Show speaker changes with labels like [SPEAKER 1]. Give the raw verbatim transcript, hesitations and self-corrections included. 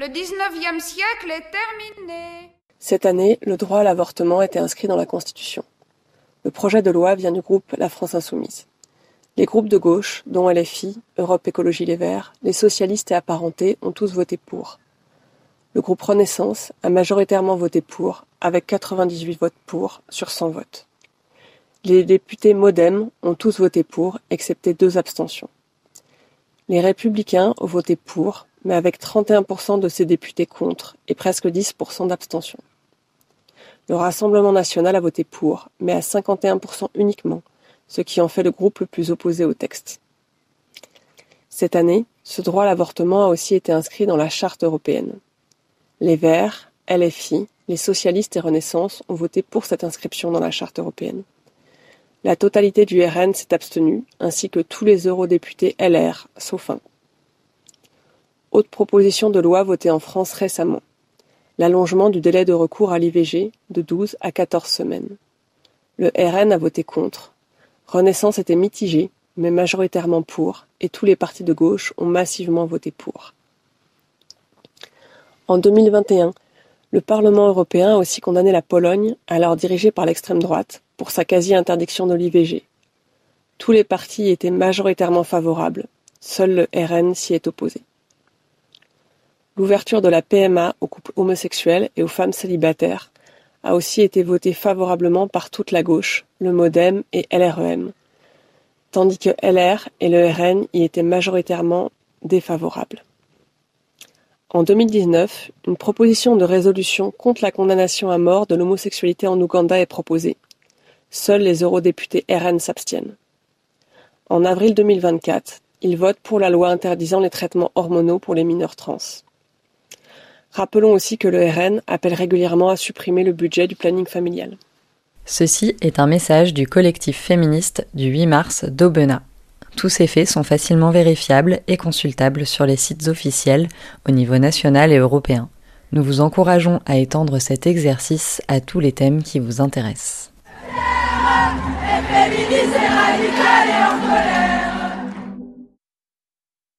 [SPEAKER 1] Le dix-neuvième siècle est terminé.
[SPEAKER 2] Cette année, le droit à l'avortement a été inscrit dans la Constitution. Le projet de loi vient du groupe La France Insoumise. Les groupes de gauche, dont L F I, Europe Écologie Les Verts, les socialistes et apparentés ont tous voté pour. Le groupe Renaissance a majoritairement voté pour, avec quatre-vingt-dix-huit votes pour sur cent votes. Les députés MoDem ont tous voté pour, excepté deux abstentions. Les Républicains ont voté pour, mais avec trente et un pour cent de ces députés contre et presque dix pour cent d'abstention. Le Rassemblement national a voté pour, mais à cinquante et un pour cent uniquement, ce qui en fait le groupe le plus opposé au texte. Cette année, ce droit à l'avortement a aussi été inscrit dans la Charte européenne. Les Verts, L F I, les socialistes et Renaissance ont voté pour cette inscription dans la Charte européenne. La totalité du R N s'est abstenue, ainsi que tous les eurodéputés L R, sauf un. Autre proposition de loi votée en France récemment. L'allongement du délai de recours à l'I V G de douze à quatorze semaines. Le R N a voté contre. Renaissance était mitigée, mais majoritairement pour, et tous les partis de gauche ont massivement voté pour. En deux mille vingt et un, le Parlement européen a aussi condamné la Pologne, alors dirigée par l'extrême droite, pour sa quasi-interdiction de l'I V G. Tous les partis étaient majoritairement favorables, seul le R N s'y est opposé. L'ouverture de la P M A aux couples homosexuels et aux femmes célibataires a aussi été votée favorablement par toute la gauche, le MoDem et L R E M, tandis que L R et le R N y étaient majoritairement défavorables. En deux mille dix-neuf, une proposition de résolution contre la condamnation à mort de l'homosexualité en Ouganda est proposée. Seuls les eurodéputés R N s'abstiennent. En avril deux mille vingt-quatre, ils votent pour la loi interdisant les traitements hormonaux pour les mineurs trans. Rappelons aussi que le R N appelle régulièrement à supprimer le budget du planning familial.
[SPEAKER 3] Ceci est un message du collectif féministe du huit mars d'Aubenas. Tous ces faits sont facilement vérifiables et consultables sur les sites officiels au niveau national et européen. Nous vous encourageons à étendre cet exercice à tous les thèmes qui vous intéressent.